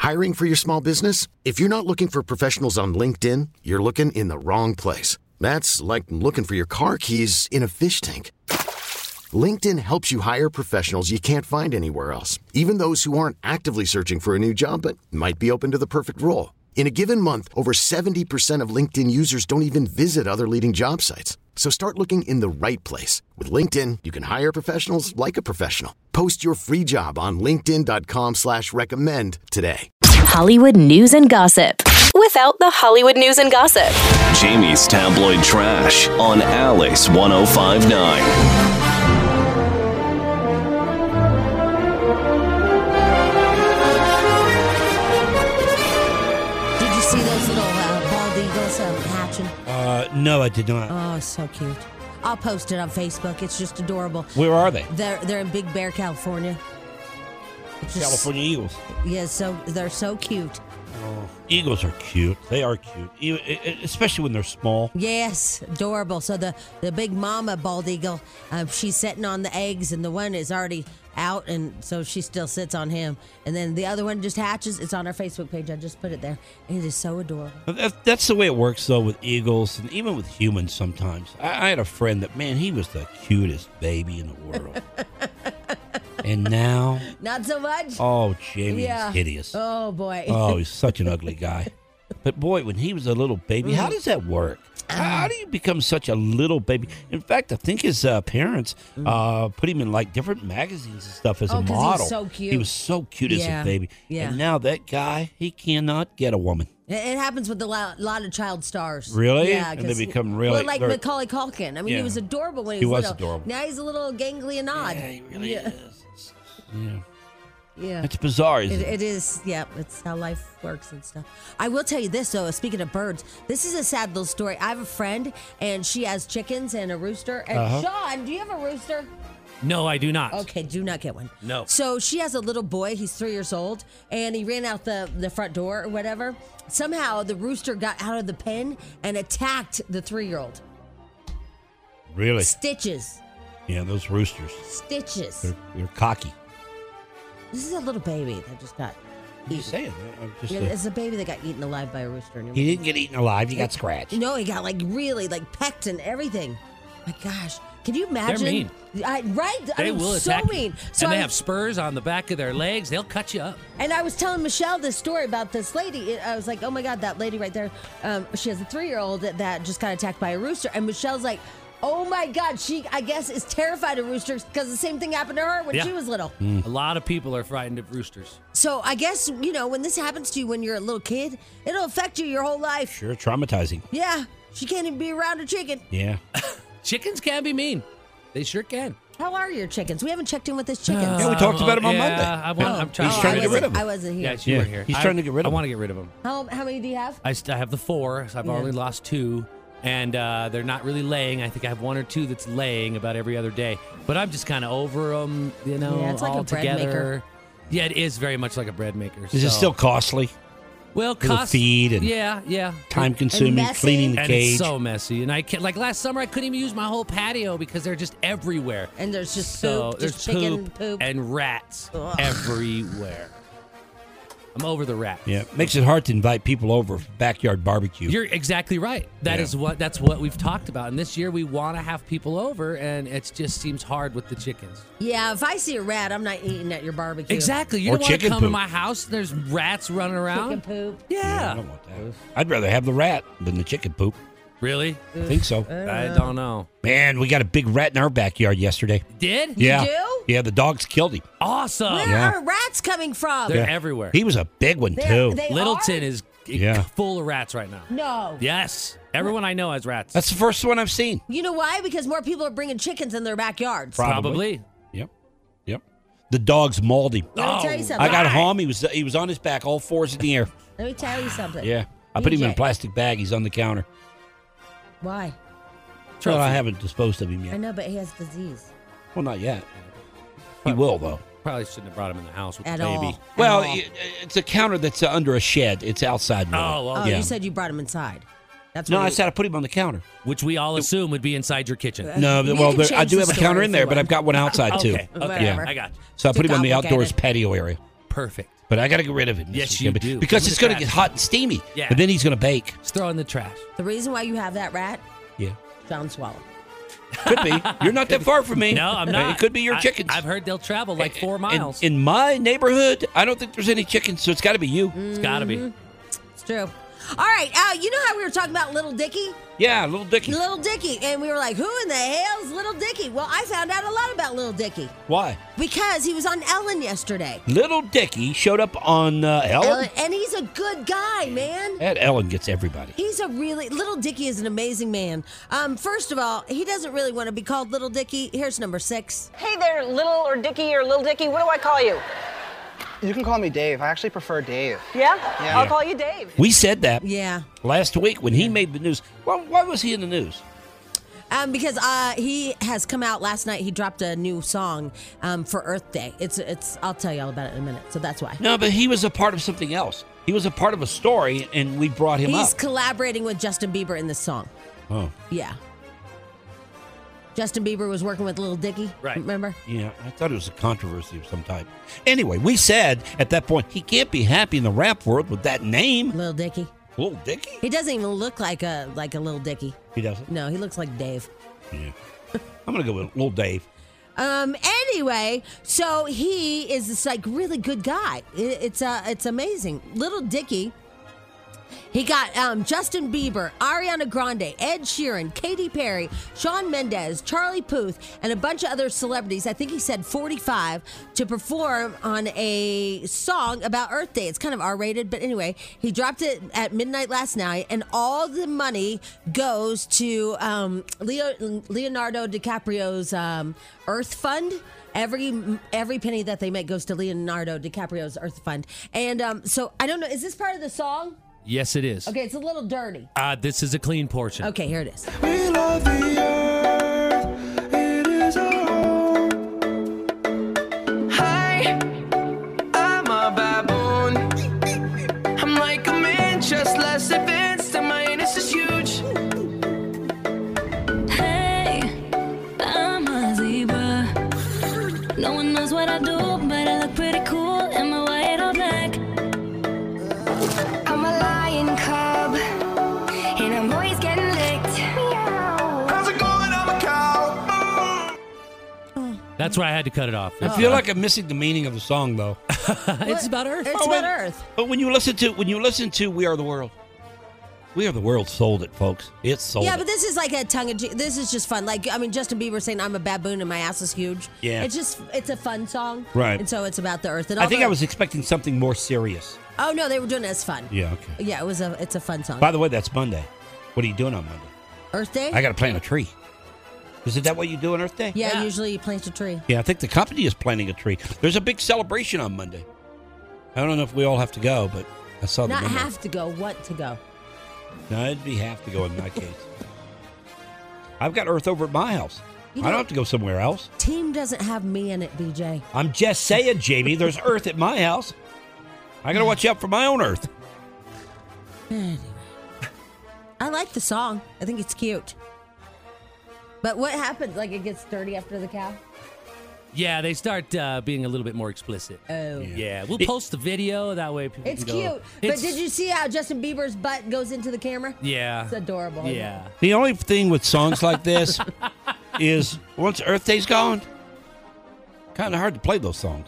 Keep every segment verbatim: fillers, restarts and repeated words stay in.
Hiring for your small business? If you're not looking for professionals on LinkedIn, you're looking in the wrong place. That's like looking for your car keys in a fish tank. LinkedIn helps you hire professionals you can't find anywhere else, even those who aren't actively searching for a new job but might be open to the perfect role. In a given month, over seventy percent of LinkedIn users don't even visit other leading job sites. So start looking in the right place. With LinkedIn, you can hire professionals like a professional. Post your free job on linkedin.com slash recommend today. Hollywood news and gossip without the Hollywood news and gossip. Jamie's Tabloid Trash on Alice one oh five point nine. Uh, no, I did not. Oh, so cute. I'll post it on Facebook. It's just adorable. Where are they? They're they're in Big Bear, California. It's just, California Eagles. Yeah, so they're so cute. Oh, Eagles are cute. They are cute, Even, especially when they're small. Yes, adorable. So the, the big mama bald eagle, um, she's sitting on the eggs, and the one is already out, and so she still sits on him. And then the other one just hatches. It's on our Facebook page. I just put it there. It is so adorable. That, that's the way it works, though, with eagles and even with humans sometimes. I, I had a friend that, man, he was the cutest baby in the world. And now... Not so much? Oh, Jamie yeah. is hideous. Oh, boy. Oh, he's such an ugly guy. But, boy, when he was a little baby, how does that work? How do you become such a little baby? In fact, I think his uh, parents uh, put him in, like, different magazines and stuff as oh, a 'cause model. He was so cute. He was so cute yeah. as a baby. Yeah. And now that guy, he cannot get a woman. It happens with a lot, lot of child stars. Really? Yeah. And they become really... Well, like they're- Macaulay Culkin. I mean, Yeah. he was adorable when he, He was, was little. adorable. Now he's a little gangly and odd. Yeah, he really Yeah. is. Yeah. Yeah. It's bizarre, isn't It, it? it is, yeah. It's how life works and stuff. I will tell you this, though. Speaking of birds, this is a sad little story. I have a friend, and she has chickens and a rooster. And Uh-huh. Sean, do you have a rooster? No, I do not. Okay, do not get one. No. So she has a little boy. He's three years old, and he ran out the, the front door or whatever. Somehow, the rooster got out of the pen and attacked the three-year-old. Really? Stitches. Yeah, those roosters. Stitches. They're, they're cocky. This is a little baby that just got I'm eaten. just saying. I'm just Yeah, a- it's a baby that got eaten alive by a rooster. he didn't get eaten alive. He got scratched. No, he got like really like pecked and everything. My gosh, can you imagine? mean. I, right? They I mean, will so attack you. mean. So and they I, have spurs on the back of their legs. They'll cut you up. and I was telling Michelle this story about this lady. I was like, oh my God, that lady right there. Um, she has a three-year-old that, that just got attacked by a rooster. And Michelle's like, oh my God, she, I guess, is terrified of roosters because the same thing happened to her when Yeah. she was little. Mm. A lot of people are frightened of roosters. So I guess, you know, when this happens to you when you're a little kid, it'll affect you your whole life. Sure, traumatizing. Yeah. She can't even be around a chicken. Yeah. Chickens can be mean. They sure can. How are your chickens? We haven't checked in with this chickens. Yeah, we talked about him on yeah, Monday. I want, I'm trying, He's Oh, trying I to get rid wasn't- of them. I wasn't here. Yeah, you Yeah, weren't here. he's I- trying to get rid of I want to them. get rid of them. How, how many do you have? I, st- I have the four, so I've Yeah. already lost two. And uh, they're not really laying. I think I have one or two that's laying about every other day. But I'm just kind of over them, you know, Yeah, it's like a all bread together. maker. Yeah, it is very much like a bread maker. Is it so- still costly? well Little cost, feed and yeah, yeah. time consuming, messy. cleaning the And cage? it's so messy. And I can't, like last summer, I couldn't even use my whole patio because they're just everywhere. And there's just So poop, there's just chicken poop, poop. and rats Ugh. everywhere. I'm over the rat. Yeah, makes it hard to invite people over for backyard barbecue. You're exactly right. That Yeah. is what that's what we've talked about. And this year we want to have people over, and it just seems hard with the chickens. Yeah, if I see a rat, I'm not eating at your barbecue. Exactly. You Or don't want to chicken come to poop. my house. There's rats running around. Chicken poop. Yeah, Yeah. I don't want that. I'd rather have the rat than the chicken poop. Really? I think so. I don't know. Man, we got a big rat in our backyard yesterday. Did? Yeah. do? Yeah, the dogs killed him. Awesome. Where Yeah. are rats coming from? They're Yeah. everywhere. He was a big one, They- too. they Littleton are? is Yeah. full of rats right now. No. Yes. Everyone I know has rats. That's the first one I've seen. You know why? Because more people are bringing chickens in their backyards. Probably. Yep. Yep. The dogs mauled him. Let me tell you something. I got home. He was he was on his back, all fours in the air. Let me tell you something. Yeah. I put him in a B J. plastic bag. He's on the counter. Why? Well, I haven't disposed of him I yet. know, but he has disease. Well, not yet. He will, though. Probably shouldn't have brought him in the house with At the baby. all. Well, At all. it- it's a counter that's uh, under a shed. It's outside more. Oh, Oh, okay. yeah. you said you brought him inside. That's No, what I he- said I put him on the counter. Which we all assume would be inside your kitchen. No, We well, can there, I change do the have a counter story in if there, you but want. I've got one outside too. Okay. Okay. Whatever. I got you. So I put Too him on the outdoors complicated. patio area. Perfect. But I got to get rid of him. this Yes, you weekend do. Because Put him it's in going the to get trash. hot and steamy. Yeah. And then he's going to bake. Just throw it in the trash. The reason why you have that rat, Yeah. John Swallow. Could be. You're not that far from me. No, I'm Uh, not. It could be your I- chickens. I've heard they'll travel like four In- miles. In, my neighborhood, I don't think there's any chickens, so it's got to be you. it's got to be. It's true. All right, uh, you know how we were talking about Little Dicky? Yeah, little Dickie. Little Dicky. And we were like, who in the hell's Little Dicky? Well, I found out a lot about Little Dicky Why? because he was on Ellen yesterday. Little Dickie showed up on uh, Ellen. Ellen, and he's a good guy, man. That Ellen gets everybody. He's a really Little Dicky is an amazing man. Um, first of all, he doesn't really want to be called Little Dicky. Here's number six. Hey there, Little or Dicky or Little Dicky. What do I call you? You can call me Dave. I actually prefer Dave. Yeah? Yeah. I'll call you Dave. We said that Yeah, last week when he made the news. Well, why was he in the news? um, because uh, he has come out last night. He dropped a new song um, for Earth Day. It's it's. I'll tell you all about it in a minute. So that's why. No, but he was a part of something else. He was a part of a story, and we brought him He's up. collaborating with Justin Bieber in this song. Oh, Yeah. Justin Bieber was working with Little Dicky. Right. Remember? yeah. I thought it was a controversy of some type. Anyway, we said at that point he can't be happy in the rap world with that name, Little Dicky. Little Dickie. He doesn't even look like a like a Little Dicky. He doesn't. No, he looks like Dave. Yeah. I'm gonna go with Little Dave. Um. Anyway, so he is this like really good guy. It, it's uh, it's amazing. Little Dicky. He got um, Justin Bieber, Ariana Grande, Ed Sheeran, Katy Perry, Shawn Mendes, Charlie Puth, and a bunch of other celebrities. I think he said forty-five to perform on a song about Earth Day. It's kind of R-rated, but anyway, he dropped it at midnight last night, and all the money goes to um, Leo, Leonardo DiCaprio's um, Earth Fund. Every every penny that they make goes to Leonardo DiCaprio's Earth Fund. And um, so I don't know, is this part of the song? Yes, it is. Okay, it's a little dirty. Uh, this is a clean portion. Okay, here it is. We love the earth, it is our home. Hi, I'm a baboon. I'm like a man, just less advanced, and my anus is huge. Hey, I'm a zebra. No one knows what I do, but I look pretty cool in my white or black. I'm a lion cub, and I'm always getting licked. Meow. How's it going? I'm a cow. That's why I had to cut it off. I feel like I'm missing the meaning of the song, though. It's about Earth. It's Oh, about wait. Earth. But when you listen to when you listen to "We Are the World," "We Are the World" sold it, folks. It sold Yeah, it. but this is like a tongue in cheek. This is just fun. Like, I mean, Justin Bieber saying, I'm a baboon and my ass is huge. Yeah. It's just, it's a fun song. Right. And so it's about the Earth. And I all think the- I was expecting something more serious. Oh, no, they were doing it as fun. Yeah, okay. Yeah, it was a, it's a fun song. By the way, that's Monday. What are you doing on Monday? Earth Day? I got to plant a tree. Isn't that what you do on Earth Day? yeah, Yeah. usually you plant a tree. Yeah, I think the company is planting a tree. There's a big celebration on Monday. I don't know if we all have to go, but I saw the Not number. have to go, want to go. No, it'd be have to go in my case. I've got Earth over at my house. You I know- don't have to go somewhere else. Team doesn't have me in it, B J. I'm just saying, Jamie, there's Earth at my house. I got to watch out for my own Earth. Anyway. I like the song. I think it's cute. But what happens? Like it gets dirty after the cow? Yeah, they start uh, being a little bit more explicit. Oh. Yeah, we'll It- post the video. That way people It's can go. cute. But It's- did you see how Justin Bieber's butt goes into the camera? Yeah. It's adorable. isn't it? Yeah. The only thing with songs like this is once Earth Day's gone, kind of hard to play those songs.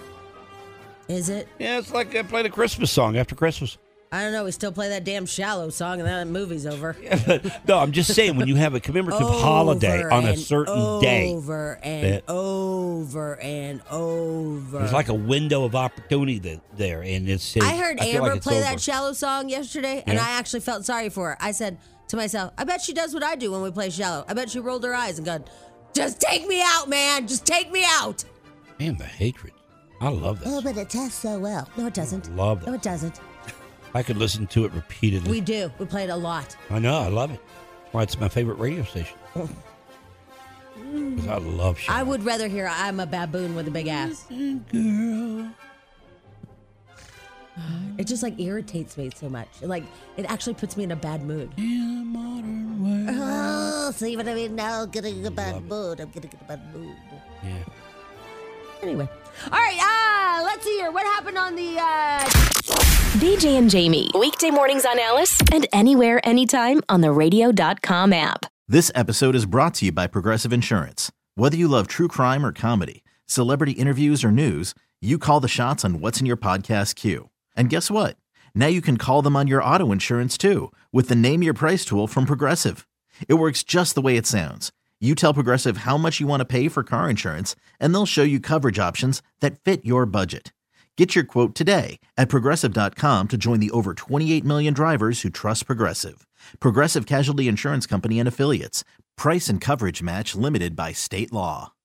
Is it? Yeah, it's like I played a Christmas song after Christmas. I don't know. We still play that damn Shallow song and then the movie's over. No, I'm just saying when you have a commemorative holiday Over on a and certain day, Over and that- over and over. there's like a window of opportunity that, there, and it's. I heard feel Amber like it's play over. that Shallow song yesterday, and Yeah. I actually felt sorry for her. I said to myself, I bet she does what I do when we play Shallow. I bet she rolled her eyes and gone, just take me out, man. Just take me out. Man, the hatred. I love Oh, this. but it tests so well. No, it doesn't. Love No, that. it doesn't. I could listen to it repeatedly. We do. We play it a lot. I know. I love it. That's why it's my favorite radio station. Because I love Shallow. I would rather hear I'm a baboon with a big ass. Girl. It just like irritates me so much. Like it actually puts me in a bad mood. In a modern way. Oh, see what I mean? Now I'm getting a bad mood. I'm getting a bad mood. Yeah. Anyway. All right. Uh, let's see here. What happened on the... Uh... B J and Jamie. Weekday mornings on Alice and anywhere, anytime on the radio dot com app. This episode is brought to you by Progressive Insurance. Whether you love true crime or comedy, celebrity interviews or news, you call the shots on what's in your podcast queue. And guess what? Now you can call them on your auto insurance too with the Name Your Price tool from Progressive. It works just the way it sounds. You tell Progressive how much you want to pay for car insurance, and they'll show you coverage options that fit your budget. Get your quote today at Progressive dot com to join the over twenty-eight million drivers who trust Progressive. Progressive Casualty Insurance Company and Affiliates. Price and coverage match limited by state law.